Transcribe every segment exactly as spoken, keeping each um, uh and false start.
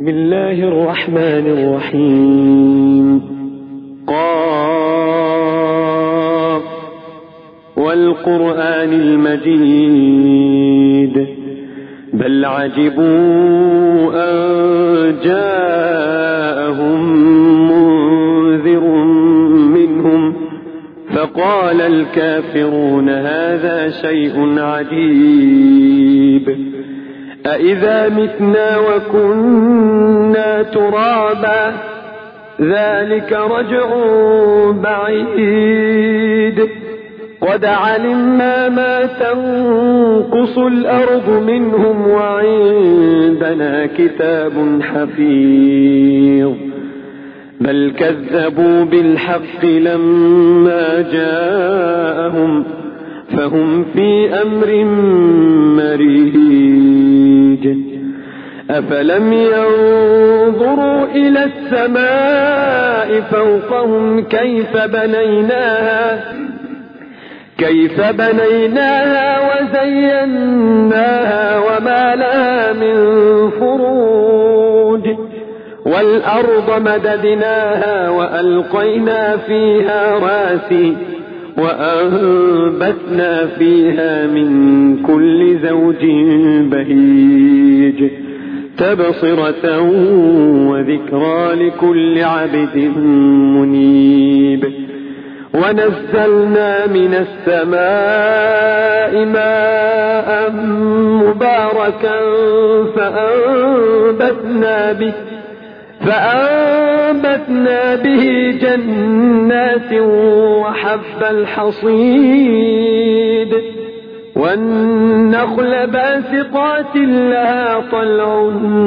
بسم الله الرحمن الرحيم. قاف والقرآن المجيد بل عجبوا أن جاءهم منذر منهم فقال الكافرون هذا شيء عجيب أإذا متنا وكنا ترابا ذلك رجع بعيد قد علمنا ما تنقص الأرض منهم وعندنا كتاب حفيظ بل كذبوا بالحق لما جاءهم فهم في أمر مريج أفلم ينظروا إلى السماء فوقهم كيف بنيناها كيف بنيناها وزيناها وما لها من فروج والأرض مددناها وألقينا فيها رواسي وأنبتنا فيها من كل زوج بهيج تبصرة وذكرى لكل عبد منيب ونزلنا من السماء ماء مباركا فأنبتنا به فأنبتنا به جنات وحب الحصيد والنخل باسقات لها طلع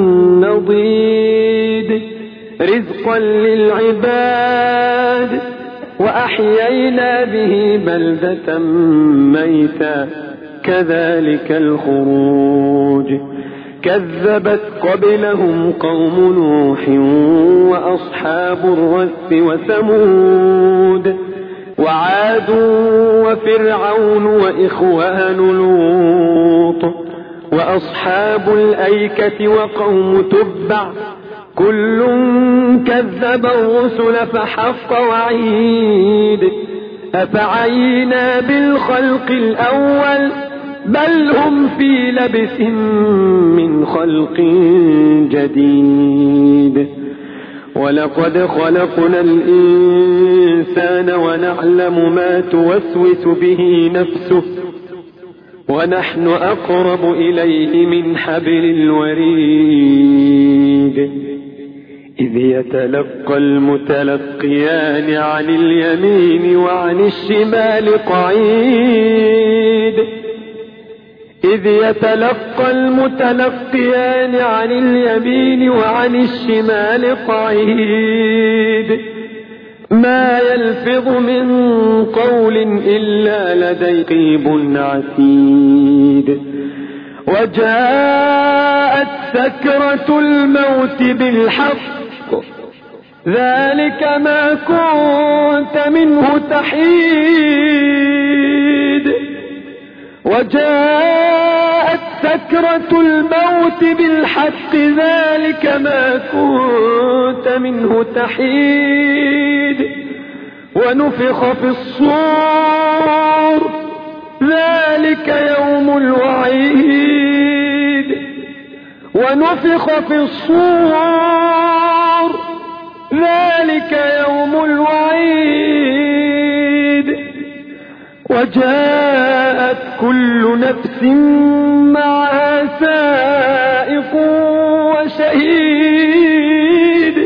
نضيد رزقا للعباد وأحيينا به بلدة ميتا كذلك الخروج كذبت قبلهم قوم نوح وأصحاب الرس وثمود وعاد وفرعون وإخوان لوط وأصحاب الأيكة وقوم تبع كل كذب الرسل فحق وعيد أفعينا بالخلق الأول بل هم في لبس من خلق جديد ولقد خلقنا الإنسان ونعلم ما توسوس به نفسه ونحن أقرب إليه من حبل الوريد إذ يتلقى المتلقيان عن اليمين وعن الشمال قعيد إذ يتلقى المتلقيان عن اليمين وعن الشمال قعيد ما يلفظ من قول إلا لديه رقيب عتيد وجاءت سكرة الموت بالحق ذلك ما كنت منه تحيد وجاءت سكرة الموت بالحق ذلك ما كنت منه تحيد ونفخ في الصور ذلك يوم الوعيد ونفخ في الصور ذلك يوم الوعيد وجاءت كل نفس معها سائق وشهيد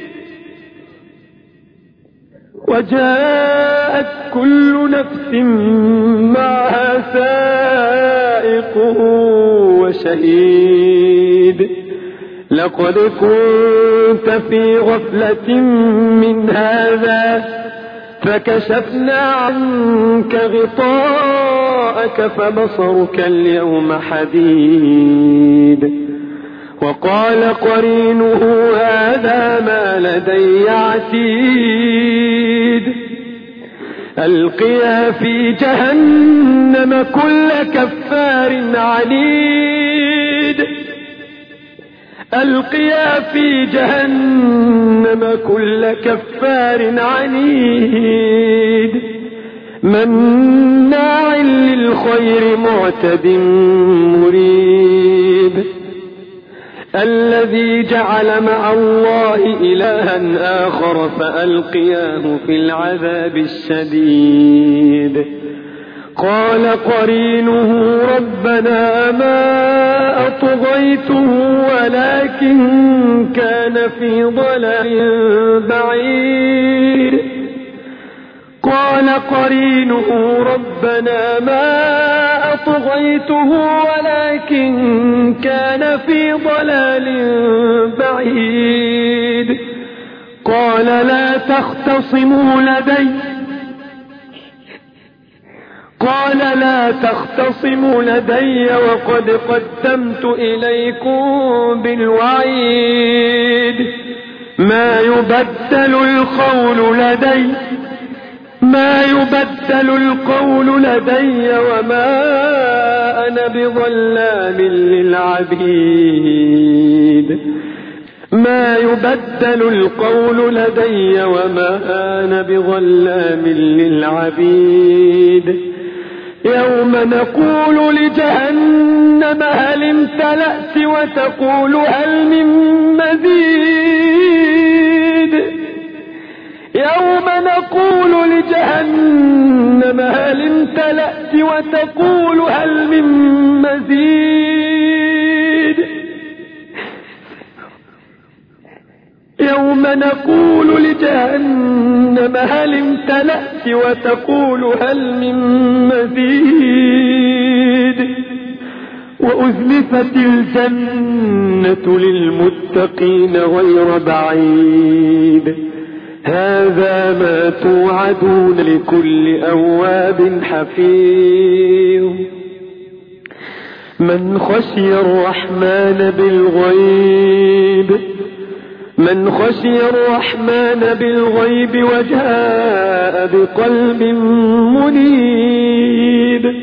وجاءت كل نفس معها سائق وشهيد لقد كنت في غفلة من هذا فكشفنا عنك غطاءك فبصرك اليوم حديد وقال قرينه هذا ما لدي عتيد ألقيا في جهنم كل كفار عنيد ألقيا في جهنم كل كفار عنيد مناع للخير معتد مريب الذي جعل مع الله إلها آخر فألقياه في العذاب الشديد قال قرينه ربنا ما أطغيته ولكن كان في ضلال بعيد قال قرينه ربنا ما أطغيته ولكن كان في ضلال بعيد قال لا تختصموا لدي قال لا تختصموا لدي وقد قدمت إليكم بالوعيد ما يبدل القول لدي ما يبدل القول لدي وما أنا بظلام للعبيد ما يبدل القول لدي وما أنا بظلام للعبيد يوم نقول لجهنم هل امتلأت وتقول هل من مزيد يوم نقول لجهنم هل امتلأت وتقول هل من مزيد يوم نقول لجهنم هل امتلأت وتقول هل من مزيد وأزلفت الجنة للمتقين غير بعيد هذا ما توعدون لكل أواب حفيظ من خشي الرحمن بالغيب من خشي الرحمن بالغيب وجاء بقلب منيب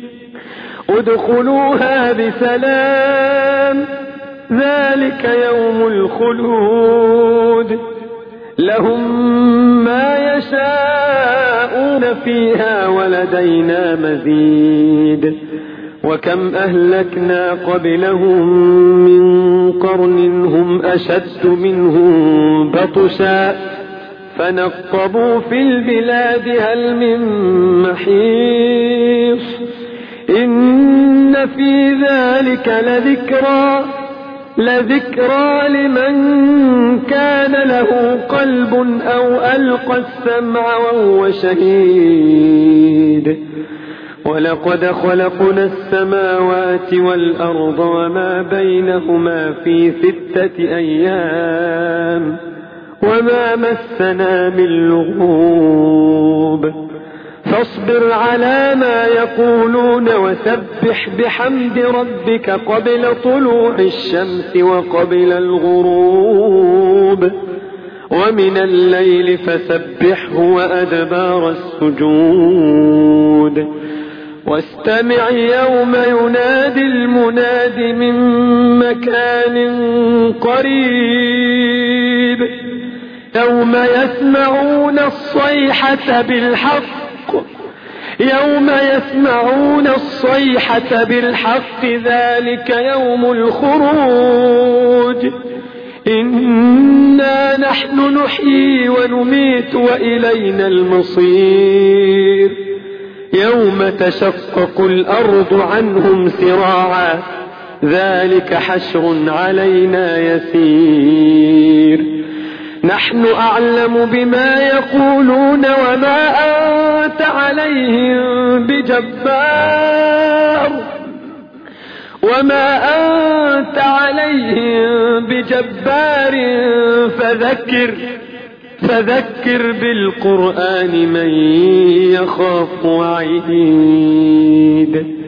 ادخلوها بسلام ذلك يوم الخلود لهم ما يشاءون فيها ولدينا مزيد وكم أهلكنا قبلهم من قرن هم أشد منهم بطشا فنقبوا في البلاد هل من محيص إن في ذلك لذكرى لذكرى لمن كان له قلب أو ألقى السمع وهو شهيد ولقد خلقنا السماوات والأرض وما بينهما في ستة أيام وما مسنا من لغوب فاصبر على ما يقولون وسبح بحمد ربك قبل طلوع الشمس وقبل الغروب ومن الليل فسبحه وأدبار السجود واستمع يوم ينادي المناد من مكان قريب يوم يسمعون الصيحة بالحق يوم يسمعون الصيحة بالحق ذلك يوم الخروج إنا نحن نحيي ونميت وإلينا المصير يوم تشقق الأرض عنهم سراعا ذلك حشر علينا يسير نحن أعلم بما يقولون وما أنت عليهم بجبار وما أنت عليهم بجبار فذكر فذكر بالقرآن من يخاف وعيد